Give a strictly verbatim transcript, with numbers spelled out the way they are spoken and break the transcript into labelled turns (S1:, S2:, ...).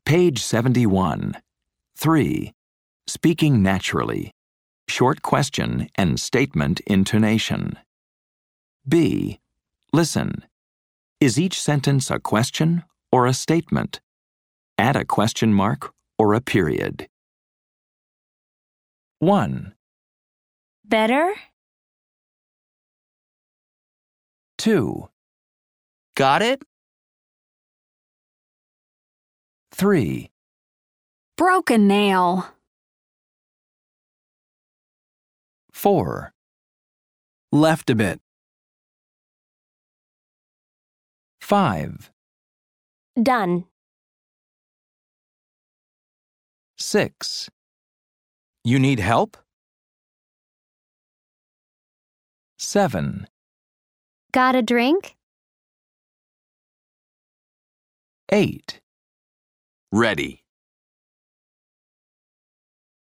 S1: Page seventy-one. three. Speaking naturally. Short question and statement intonation. B. Listen. Is each sentence a question or a statement? Add a question mark or a period. one.
S2: Better?
S1: two.
S3: Got it?
S1: three.
S2: Broke a nail.
S1: four.
S3: Left a bit.
S1: five.
S2: Done.
S1: six. You need help? seven.
S2: Got a drink?
S1: eight.
S3: Ready.